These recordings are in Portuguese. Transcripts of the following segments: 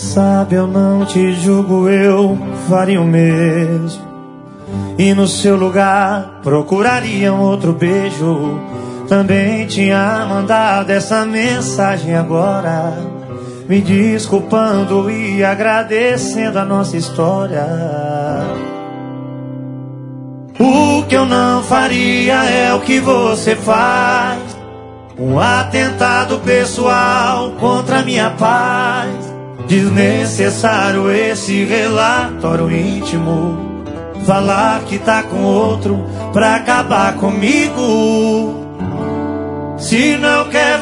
sabe, eu não te julgo, eu faria o mesmo. E no seu lugar procuraria um outro beijo. Também tinha mandado essa mensagem agora, me desculpando e agradecendo a nossa história. O que eu não faria é o que você faz, um atentado pessoal contra minha paz. Desnecessário esse relatório íntimo, falar que tá com outro pra acabar comigo. Se não quer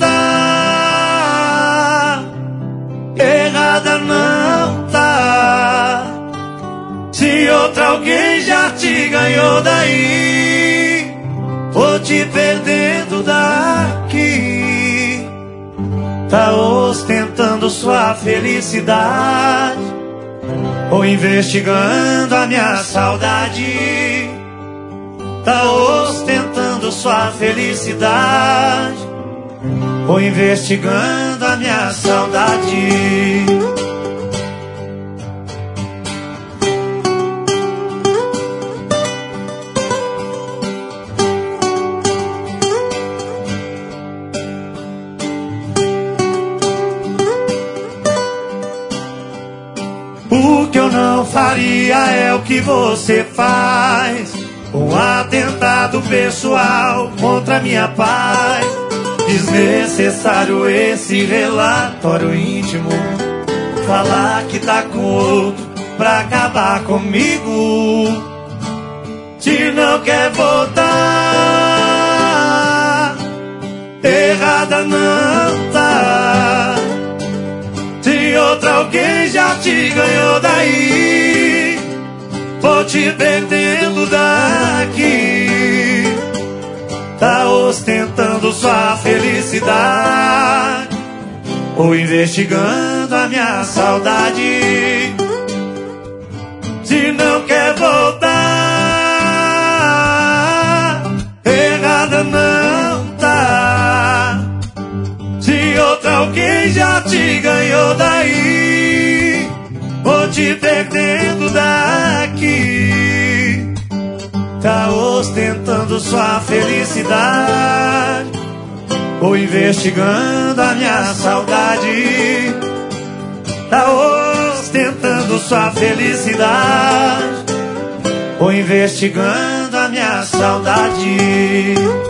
voltar, errada não tá. Se outra alguém já te ganhou daí, vou te perdendo daqui. Tá ostentando sua felicidade ou investigando a minha saudade. Tá ostentando sua felicidade ou investigando a minha saudade. O que eu não faria é o que você faz, um atentado pessoal contra minha paz. Desnecessário esse relatório íntimo, falar que tá com outro pra acabar comigo. Se não quer voltar, errada não tá. Se outra alguém já te ganhou daí, vou te perdendo daqui. Tá ostentando sua felicidade ou investigando a minha saudade. Se não quer voltar, errada não tá. Se outra alguém já te ganhou daí, vou te perdendo daqui. Tá ostentando sua felicidade ou investigando a minha saudade. Tá ostentando sua felicidade ou investigando a minha saudade.